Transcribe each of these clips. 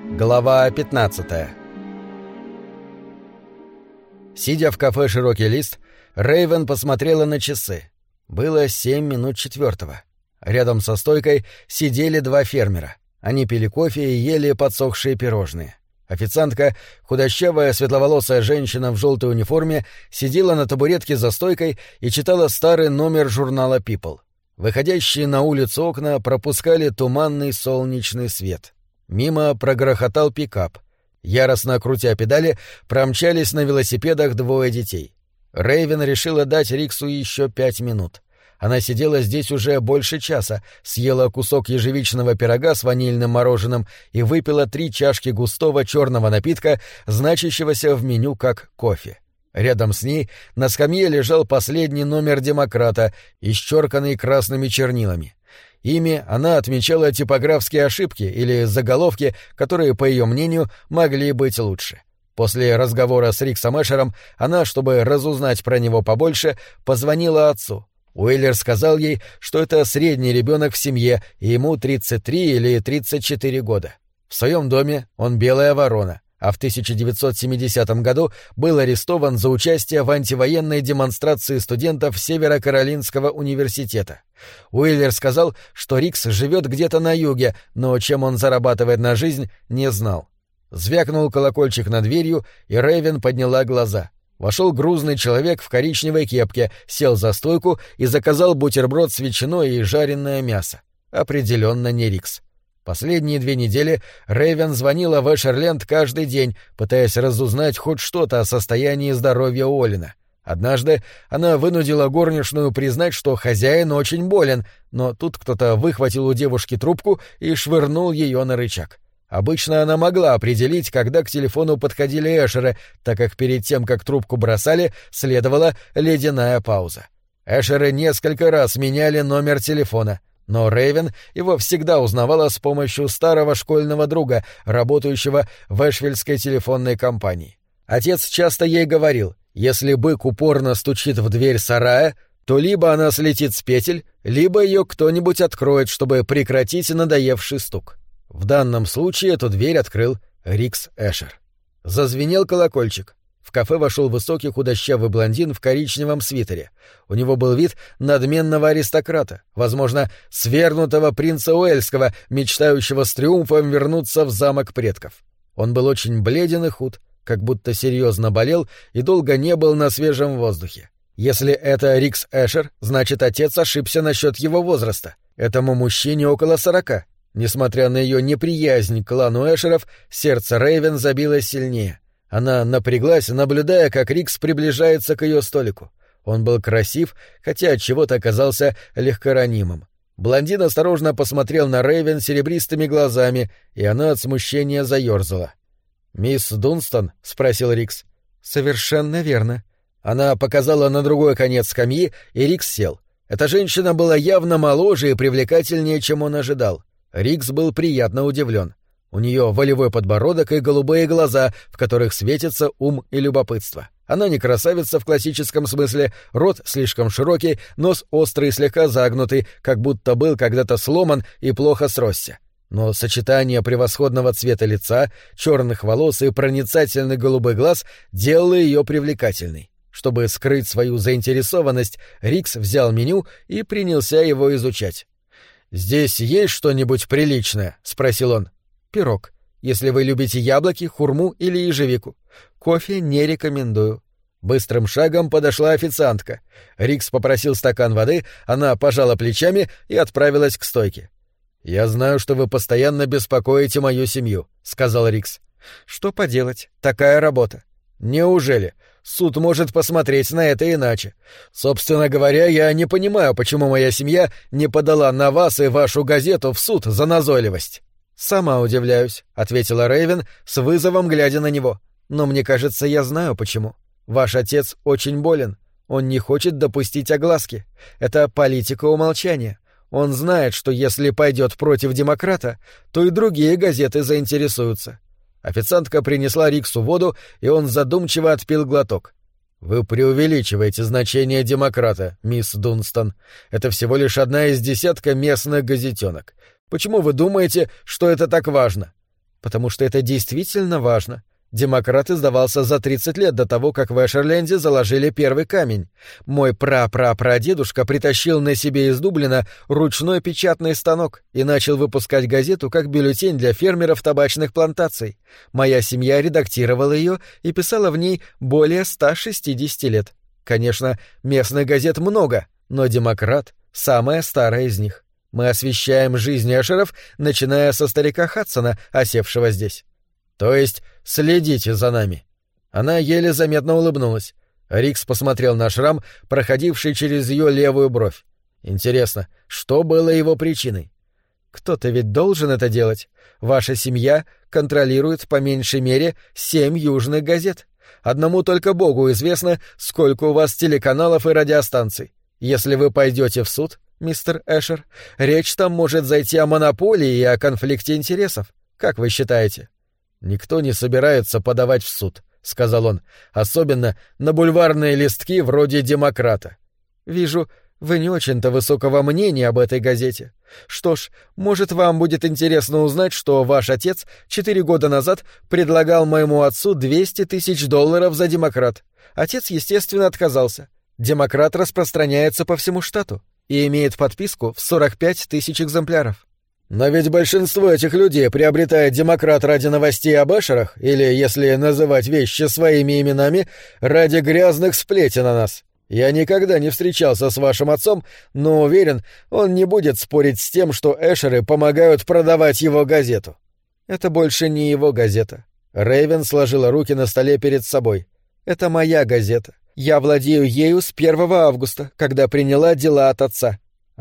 Глава 15. Сидя в кафе «Широкий лист», Рейвен посмотрела на часы. Было 7 минут четвертого. Рядом со стойкой сидели два фермера. Они пили кофе и ели подсохшие пирожные. Официантка, худощавая светловолосая женщина в желтой униформе, сидела на табуретке за стойкой и читала старый номер журнала People. Выходящие на улицу окна пропускали туманный солнечный свет. Мимо прогрохотал пикап. Яростно крутя педали, промчались на велосипедах двое детей. Рейвен решила дать Риксу еще 5 минут. Она сидела здесь уже больше часа, съела кусок ежевичного пирога с ванильным мороженым и выпила 3 чашки густого черного напитка, значащегося в меню как кофе. Рядом с ней на скамье лежал последний номер «Демократа», исчерканный красными чернилами. Ими она отмечала типографские ошибки или заголовки, которые, по ее мнению, могли быть лучше. После разговора с Риксом Эшером она, чтобы разузнать про него побольше, позвонила отцу. Уиллер сказал ей, что это средний ребенок в семье, и ему 33 или 34 года. В своем доме он белая ворона, а в 1970 году был арестован за участие в антивоенной демонстрации студентов Северо-Каролинского университета. Уиллер сказал, что Рикс живет где-то на юге, но чем он зарабатывает на жизнь, не знал. Звякнул колокольчик над дверью, и Рейвен подняла глаза. Вошел грузный человек в коричневой кепке, сел за стойку и заказал бутерброд с ветчиной и жареное мясо. Определенно не Рикс. Последние 2 недели Рейвен звонила в Эшерленд каждый день, пытаясь разузнать хоть что-то о состоянии здоровья Олина. Однажды она вынудила горничную признать, что хозяин очень болен, но тут кто-то выхватил у девушки трубку и швырнул ее на рычаг. Обычно она могла определить, когда к телефону подходили Эшеры, так как перед тем, как трубку бросали, следовала ледяная пауза. Эшеры несколько раз меняли номер телефона, но Рейвен его всегда узнавала с помощью старого школьного друга, работающего в эшвильской телефонной компании. Отец часто ей говорил, если бык упорно стучит в дверь сарая, то либо она слетит с петель, либо ее кто-нибудь откроет, чтобы прекратить надоевший стук. В данном случае эту дверь открыл Рикс Эшер. Зазвенел колокольчик. В кафе вошел высокий худощавый блондин в коричневом свитере. У него был вид надменного аристократа, возможно, свергнутого принца Уэльского, мечтающего с триумфом вернуться в замок предков. Он был очень бледен и худ, как будто серьезно болел и долго не был на свежем воздухе. Если это Рикс Эшер, значит, отец ошибся насчет его возраста. Этому мужчине около 40. Несмотря на ее неприязнь к клану Эшеров, сердце Рейвен забилось сильнее. Она напряглась, наблюдая, как Рикс приближается к ее столику. Он был красив, хотя отчего-то оказался легкоранимым. Блондин осторожно посмотрел на Рейвен серебристыми глазами, и она от смущения заерзала. «Мисс Дунстон?» — спросил Рикс. «Совершенно верно». Она показала на другой конец скамьи, и Рикс сел. Эта женщина была явно моложе и привлекательнее, чем он ожидал. Рикс был приятно удивлен. У нее волевой подбородок и голубые глаза, в которых светится ум и любопытство. Она не красавица в классическом смысле, рот слишком широкий, нос острый и слегка загнутый, как будто был когда-то сломан и плохо сросся. Но сочетание превосходного цвета лица, черных волос и проницательных голубых глаз делало ее привлекательной. Чтобы скрыть свою заинтересованность, Рикс взял меню и принялся его изучать. «Здесь есть что-нибудь приличное?» — спросил он. «Пирог. Если вы любите яблоки, хурму или ежевику. Кофе не рекомендую». Быстрым шагом подошла официантка. Рикс попросил стакан воды, она пожала плечами и отправилась к стойке. «Я знаю, что вы постоянно беспокоите мою семью», — сказал Рикс. «Что поделать? Такая работа». «Неужели? Суд может посмотреть на это иначе. Собственно говоря, я не понимаю, почему моя семья не подала на вас и вашу газету в суд за назойливость». «Сама удивляюсь», — ответила Рейвен с вызовом, глядя на него. «Но мне кажется, я знаю, почему. Ваш отец очень болен. Он не хочет допустить огласки. Это политика умолчания. Он знает, что если пойдет против демократа, то и другие газеты заинтересуются». Официантка принесла Риксу воду, и он задумчиво отпил глоток. «Вы преувеличиваете значение демократа, мисс Дунстон. Это всего лишь одна из десятка местных газетенок. Почему вы думаете, что это так важно?» Потому что это действительно важно. Демократ издавался за 30 лет до того, как в Эшерленде заложили первый камень. Мой пра-пра-прадедушка притащил на себе из Дублина ручной печатный станок и начал выпускать газету как бюллетень для фермеров табачных плантаций. Моя семья редактировала ее и писала в ней более 160 лет. Конечно, местных газет много, но «Демократ» — самая старая из них. Мы освещаем жизнь эшеров, начиная со старика Хадсона, осевшего здесь. То есть следите за нами. Она еле заметно улыбнулась. Рикс посмотрел на шрам, проходивший через ее левую бровь. Интересно, что было его причиной? Кто-то ведь должен это делать. Ваша семья контролирует по меньшей мере 7 южных газет. Одному только Богу известно, сколько у вас телеканалов и радиостанций. Если вы пойдете в суд, мистер Эшер, речь там может зайти о монополии и о конфликте интересов. Как вы считаете? «Никто не собирается подавать в суд», — сказал он, — «особенно на бульварные листки вроде «Демократа». «Вижу, вы не очень-то высокого мнения об этой газете. Что ж, может, вам будет интересно узнать, что ваш отец 4 года назад предлагал моему отцу $200 тысяч за «Демократ». Отец, естественно, отказался. «Демократ» распространяется по всему штату и имеет подписку в 45 тысяч экземпляров. Но ведь большинство этих людей приобретает «Демократ» ради новостей об эшерах, или, если называть вещи своими именами, ради грязных сплетен о нас. Я никогда не встречался с вашим отцом, но уверен, он не будет спорить с тем, что эшеры помогают продавать его газету. Это больше не его газета. Рейвен сложила руки на столе перед собой. Это моя газета. Я владею ею с 1 августа, когда приняла дела от отца.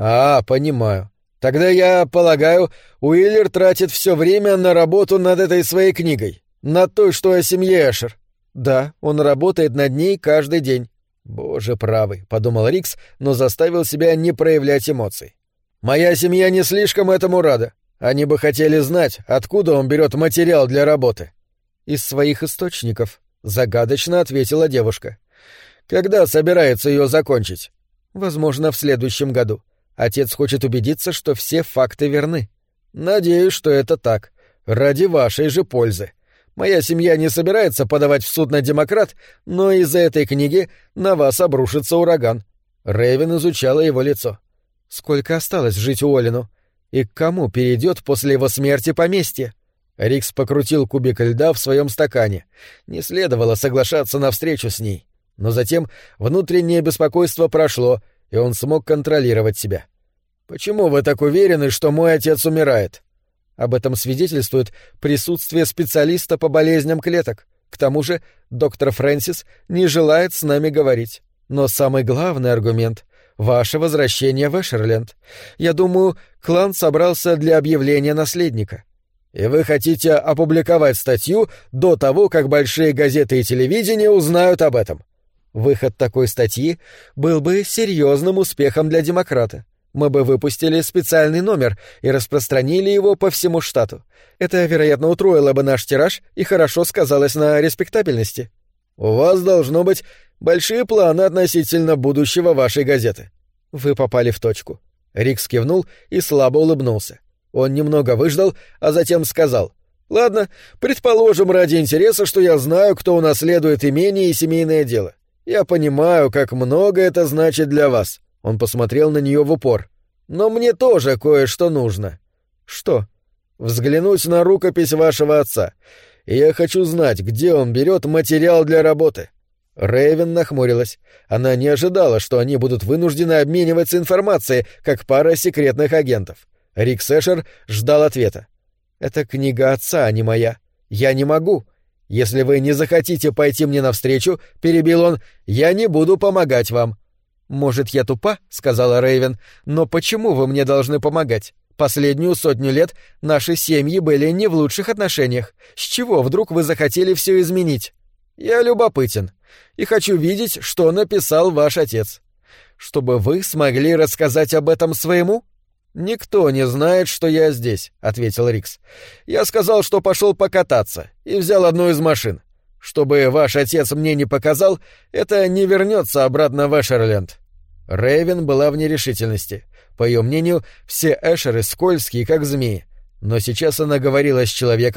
Понимаю. Тогда, я полагаю, Уиллер тратит все время на работу над этой своей книгой, над той, что о семье Эшер. Да, он работает над ней каждый день. Боже правый, — подумал Рикс, но заставил себя не проявлять эмоций. Моя семья не слишком этому рада. Они бы хотели знать, откуда он берет материал для работы. Из своих источников, — загадочно ответила девушка. Когда собирается ее закончить? Возможно, в следующем году. Отец хочет убедиться, что все факты верны. Надеюсь, что это так. Ради вашей же пользы. Моя семья не собирается подавать в суд на «Демократ», но из-за этой книги на вас обрушится ураган. Рейвен изучала его лицо. Сколько осталось жить Уоллену? И к кому перейдет после его смерти поместье? Рикс покрутил кубик льда в своем стакане. Не следовало соглашаться на встречу с ней. Но затем внутреннее беспокойство прошло, и он смог контролировать себя. «Почему вы так уверены, что мой отец умирает?» Об этом свидетельствует присутствие специалиста по болезням клеток. К тому же доктор Фрэнсис не желает с нами говорить. Но самый главный аргумент — ваше возвращение в Эшерленд. Я думаю, клан собрался для объявления наследника. И вы хотите опубликовать статью до того, как большие газеты и телевидение узнают об этом? Выход такой статьи был бы серьезным успехом для «Демократа». Мы бы выпустили специальный номер и распространили его по всему штату. Это, вероятно, утроило бы наш тираж и хорошо сказалось на респектабельности. У вас, должно быть, большие планы относительно будущего вашей газеты. Вы попали в точку. Рикс кивнул и слабо улыбнулся. Он немного выждал, а затем сказал: «Ладно, предположим ради интереса, что я знаю, кто унаследует имение и семейное дело. Я понимаю, как много это значит для вас». Он посмотрел на нее в упор. «Но мне тоже кое-что нужно». «Что?» «Взглянуть на рукопись вашего отца. И я хочу знать, где он берет материал для работы». Рейвен нахмурилась. Она не ожидала, что они будут вынуждены обмениваться информацией, как пара секретных агентов. Рикс Эшер ждал ответа. «Это книга отца, а не моя. Я не могу. Если вы не захотите пойти мне навстречу, — перебил он, — я не буду помогать вам». «Может, я тупа?» — сказала Рейвен. «Но почему вы мне должны помогать? Последнюю 100 лет наши семьи были не в лучших отношениях. С чего вдруг вы захотели все изменить?» «Я любопытен и хочу видеть, что написал ваш отец. Чтобы вы смогли рассказать об этом своему?» «Никто не знает, что я здесь», — ответил Рикс. «Я сказал, что пошел покататься, и взял одну из машин. Чтобы ваш отец мне не показал, это не вернется обратно в Эшерленд». Рейвен была в нерешительности. По ее мнению, все эшеры скользкие, как змеи. Но сейчас она говорила с человеком,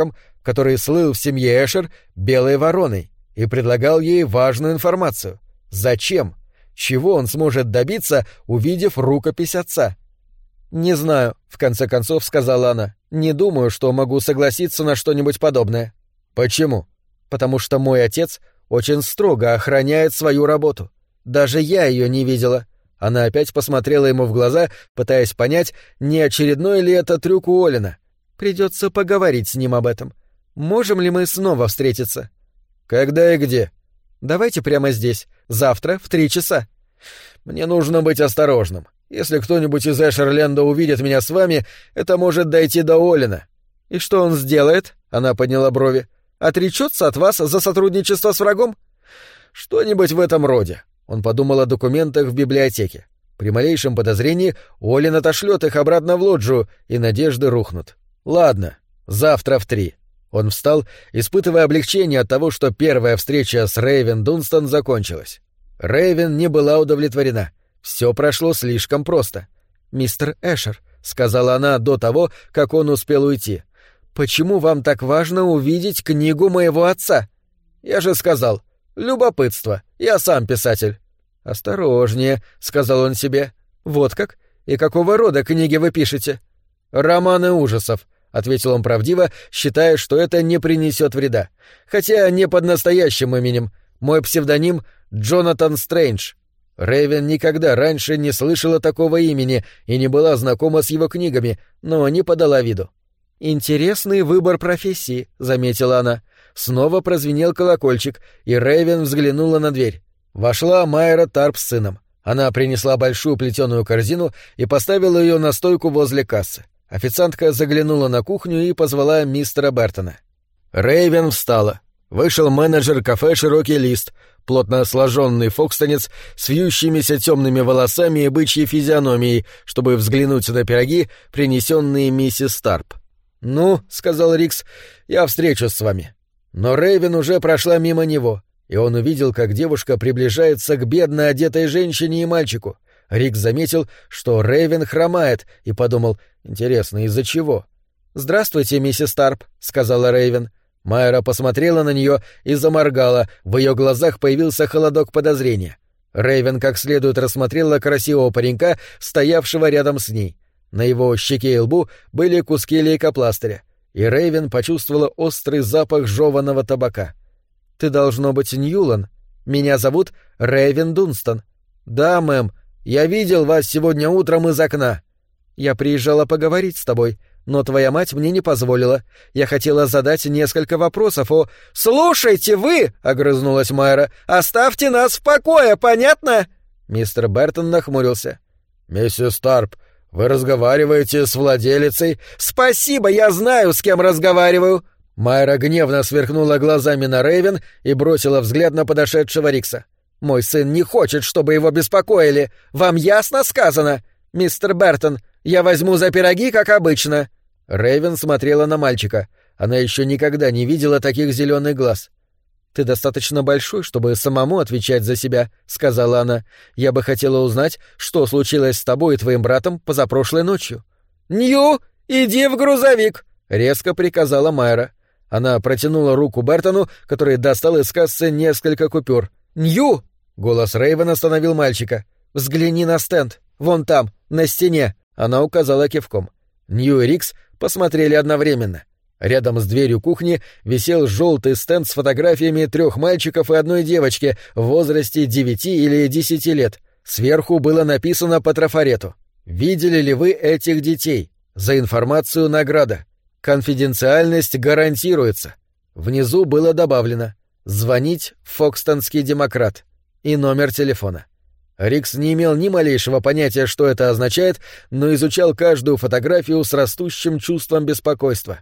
который слыл в семье Эшер белой вороной и предлагал ей важную информацию. Зачем? Чего он сможет добиться, увидев рукопись отца? «Не знаю», — в конце концов сказала она. «Не думаю, что могу согласиться на что-нибудь подобное». «Почему?» «Потому что мой отец очень строго охраняет свою работу. Даже я ее не видела». Она опять посмотрела ему в глаза, пытаясь понять, не очередной ли это трюк у Олина. «Придется поговорить с ним об этом. Можем ли мы снова встретиться?» «Когда и где?» «Давайте прямо здесь. Завтра в 3 часа». «Мне нужно быть осторожным. Если кто-нибудь из Эшерленда увидит меня с вами, это может дойти до Олина». «И что он сделает?» — она подняла брови. «Отречется от вас за сотрудничество с врагом?» «Что-нибудь в этом роде». Он подумал о документах в библиотеке. При малейшем подозрении Олин отошлет их обратно в лоджию, и надежды рухнут. «Ладно, завтра в 3». Он встал, испытывая облегчение от того, что первая встреча с Рейвен Дунстон закончилась. Рейвен не была удовлетворена. Все прошло слишком просто. «Мистер Эшер», — сказала она до того, как он успел уйти, — «почему вам так важно увидеть книгу моего отца?» «Я же сказал, любопытство, я сам писатель». «Осторожнее», — сказал он себе. «Вот как? И какого рода книги вы пишете?» «Романы ужасов», — ответил он правдиво, считая, что это не принесет вреда. «Хотя не под настоящим именем. Мой псевдоним — Джонатан Стрэндж». Рейвен никогда раньше не слышала такого имени и не была знакома с его книгами, но не подала виду. «Интересный выбор профессии», — заметила она. Снова прозвенел колокольчик, и Рейвен взглянула на дверь. Вошла Майра Тарп с сыном. Она принесла большую плетеную корзину и поставила ее на стойку возле кассы. Официантка заглянула на кухню и позвала мистера Бертона. Рейвен встала. Вышел менеджер кафе «Широкий лист», плотно сложенный фокстонец с вьющимися темными волосами и бычьей физиономией, чтобы взглянуть на пироги, принесенные миссис Тарп. «Ну», — сказал Рикс, — «я встречусь с вами». Но Рейвен уже прошла мимо него, и он увидел, как девушка приближается к бедно одетой женщине и мальчику. Рикс заметил, что Рейвен хромает, и подумал, интересно, из-за чего? «Здравствуйте, миссис Тарп», — сказала Рейвен. Майра посмотрела на нее и заморгала, в ее глазах появился холодок подозрения. Рейвен как следует рассмотрела красивого паренька, стоявшего рядом с ней. На его щеке и лбу были куски лейкопластыря, и Рейвен почувствовала острый запах жеваного табака. «Ты, должно быть, Ньюлан. Меня зовут Рейвен Дунстон». «Да, мэм. Я видел вас сегодня утром из окна». «Я приезжала поговорить с тобой, но твоя мать мне не позволила. Я хотела задать несколько вопросов о...» «Слушайте вы!» — огрызнулась Майра. «Оставьте нас в покое, понятно?» Мистер Бертон нахмурился. «Миссис Тарп, вы разговариваете с владелицей?» «Спасибо, я знаю, с кем разговариваю!» Майра гневно сверкнула глазами на Рейвен и бросила взгляд на подошедшего Рикса. «Мой сын не хочет, чтобы его беспокоили. Вам ясно сказано? Мистер Бертон, я возьму за пироги, как обычно». Рейвен смотрела на мальчика. Она еще никогда не видела таких зеленых глаз. «Ты достаточно большой, чтобы самому отвечать за себя», — сказала она. «Я бы хотела узнать, что случилось с тобой и твоим братом позапрошлой ночью». «Нью, иди в грузовик», — резко приказала Майра. Она протянула руку Бертону, который достал из кассы несколько купюр. «Нью!» — голос Рейвен остановил мальчика. «Взгляни на стенд. Вон там, на стене». Она указала кивком. Нью и Рикс посмотрели одновременно. Рядом с дверью кухни висел желтый стенд с фотографиями 3 мальчиков и 1 девочки в возрасте 9 или 10 лет. Сверху было написано по трафарету: «Видели ли вы этих детей? За информацию награда. Конфиденциальность гарантируется». Внизу было добавлено: «Звонить в Фокстонский демократ» и номер телефона. Рикс не имел ни малейшего понятия, что это означает, но изучал каждую фотографию с растущим чувством беспокойства.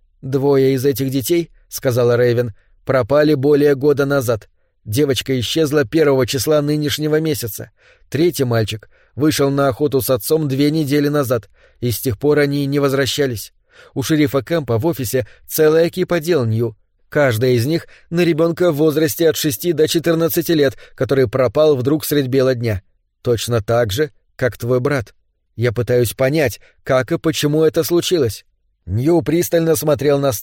«2 из этих детей, — сказала Рейвен, — пропали более года назад. Девочка исчезла 1 числа нынешнего месяца. 3-й мальчик вышел на охоту с отцом 2 недели назад, и с тех пор они не возвращались. У шерифа Кэмпа в офисе целая кипа дел, Нью. Каждая из них на ребенка в возрасте от 6 до 14 лет, который пропал вдруг средь бела дня. Точно так же, как твой брат. Я пытаюсь понять, как и почему это случилось». Нью пристально смотрел на стенд.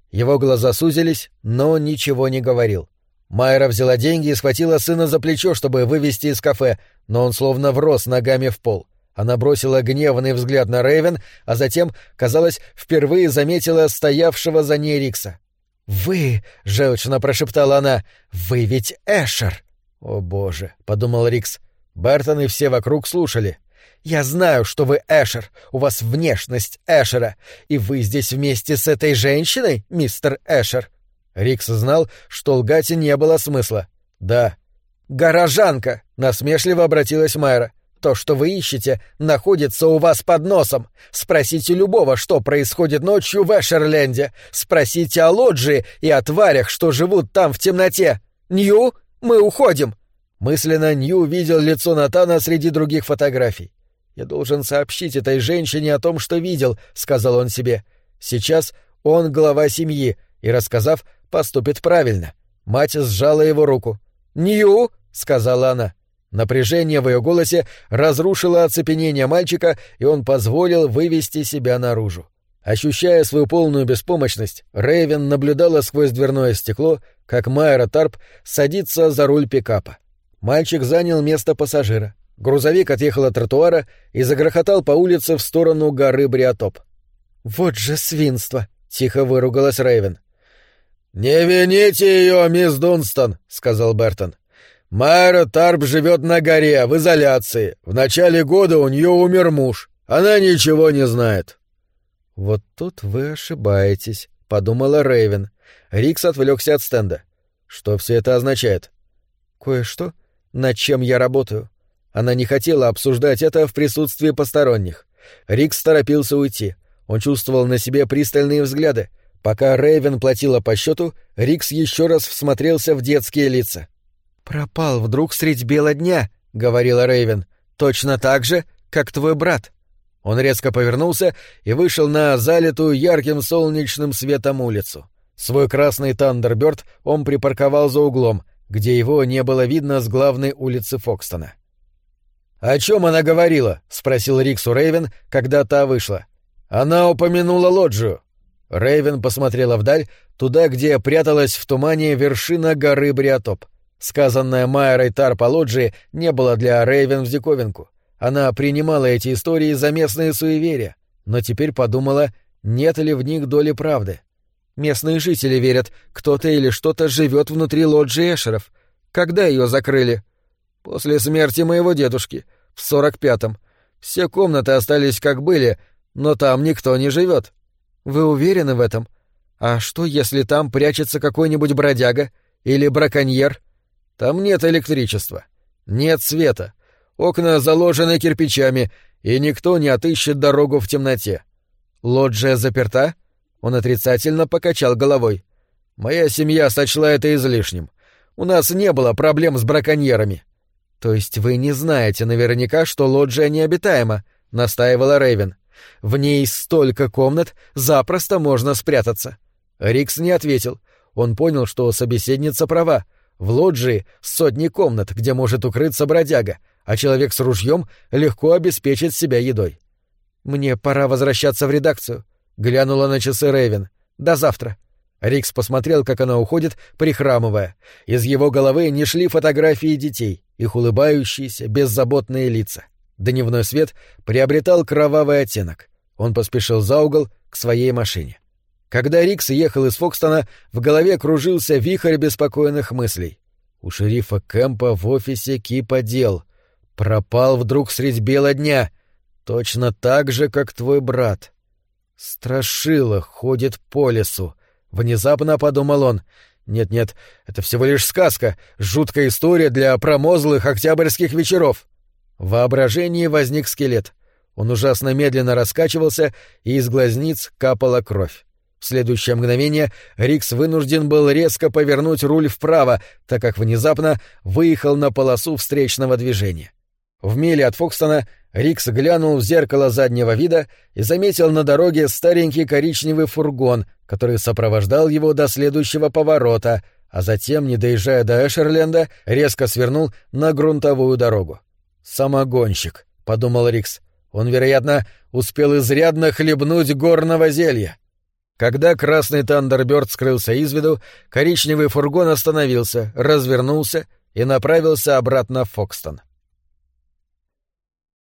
Его глаза сузились, но он ничего не говорил. Майра взяла деньги и схватила сына за плечо, чтобы вывести из кафе, но он словно врос ногами в пол. Она бросила гневный взгляд на Рейвен, а затем, казалось, впервые заметила стоявшего за ней Рикса. «Вы!» — желчно прошептала она. «Вы ведь Эшер!» «О, боже!» — подумал Рикс. Бертон и все вокруг слушали. «Я знаю, что вы Эшер. У вас внешность Эшера. И вы здесь вместе с этой женщиной, мистер Эшер?» Рикс знал, что лгать не было смысла. «Да». «Горожанка!» — насмешливо обратилась Майра. «То, что вы ищете, находится у вас под носом. Спросите любого, что происходит ночью в Эшерленде. Спросите о лоджии и о тварях, что живут там в темноте. Нью, мы уходим!» Мысленно Нью видел лицо Натана среди других фотографий. «Я должен сообщить этой женщине о том, что видел», — сказал он себе. «Сейчас он глава семьи, и, рассказав, поступит правильно». Мать сжала его руку. «Нью!» — сказала она. Напряжение в ее голосе разрушило оцепенение мальчика, и он позволил вывести себя наружу. Ощущая свою полную беспомощность, Рейвен наблюдала сквозь дверное стекло, как Майра Тарп садится за руль пикапа. Мальчик занял место пассажира. Грузовик отъехал от тротуара и загрохотал по улице в сторону горы Бриотоп. «Вот же свинство!» — тихо выругалась Рейвен. «Не вините ее, мисс Дунстон», — сказал Бертон. «Майра Тарп живет на горе, в изоляции. В начале года у нее умер муж. Она ничего не знает». «Вот тут вы ошибаетесь», — подумала Рейвен. Рикс отвлекся от стенда. «Что все это означает?» «Кое-что, над чем я работаю». Она не хотела обсуждать это в присутствии посторонних. Рикс торопился уйти. Он чувствовал на себе пристальные взгляды. Пока Рейвен платила по счету, Рикс еще раз всмотрелся в детские лица. «Пропал вдруг средь бела дня», — говорила Рейвен. «Точно так же, как твой брат». Он резко повернулся и вышел на залитую ярким солнечным светом улицу. Свой красный Тандербёрд он припарковал за углом, где его не было видно с главной улицы Фокстона. «О чем она говорила?» — спросил Рикс у Рейвен, когда та вышла. «Она упомянула лоджию». Рейвен посмотрела вдаль, туда, где пряталась в тумане вершина горы Бриотоп. Сказанное Майрой Тарп о лоджии не было для Рейвен в диковинку. Она принимала эти истории за местные суеверия, но теперь подумала, нет ли в них доли правды. Местные жители верят, кто-то или что-то живет внутри лоджии Эшеров. Когда ее закрыли? После смерти моего дедушки, в 45-м. Все комнаты остались как были, но там никто не живет. Вы уверены в этом? А что, если там прячется какой-нибудь бродяга или браконьер? Там нет электричества, нет света, окна заложены кирпичами, и никто не отыщет дорогу в темноте. Лоджия заперта? Он отрицательно покачал головой. Моя семья сочла это излишним. У нас не было проблем с браконьерами. То есть вы не знаете наверняка, что лоджия необитаема, настаивала Рейвен. В ней столько комнат, запросто можно спрятаться. Рикс не ответил. Он понял, что собеседница права. В лоджии сотни комнат, где может укрыться бродяга, а человек с ружьем легко обеспечит себя едой. «Мне пора возвращаться в редакцию», — глянула на часы Рейвен. «До завтра». Рикс посмотрел, как она уходит, прихрамывая. Из его головы не шли фотографии детей, их улыбающиеся, беззаботные лица. Дневной свет приобретал кровавый оттенок. Он поспешил за угол к своей машине. Когда Рикс ехал из Фокстона, в голове кружился вихрь беспокойных мыслей. У шерифа Кэмпа в офисе кипа дел. Пропал вдруг средь бела дня. Точно так же, как твой брат. Страшила ходит по лесу. Внезапно подумал он. Нет-нет, это всего лишь сказка, жуткая история для промозглых октябрьских вечеров. В воображении возник скелет. Он ужасно медленно раскачивался, и из глазниц капала кровь. В следующее мгновение Рикс вынужден был резко повернуть руль вправо, так как внезапно выехал на полосу встречного движения. В миле от Фокстона Рикс глянул в зеркало заднего вида и заметил на дороге старенький коричневый фургон, который сопровождал его до следующего поворота, а затем, не доезжая до Эшерленда, резко свернул на грунтовую дорогу. «Самогонщик», — подумал Рикс. «Он, вероятно, успел изрядно хлебнуть горного зелья». Когда красный Тандербёрд скрылся из виду, коричневый фургон остановился, развернулся и направился обратно в Фокстон.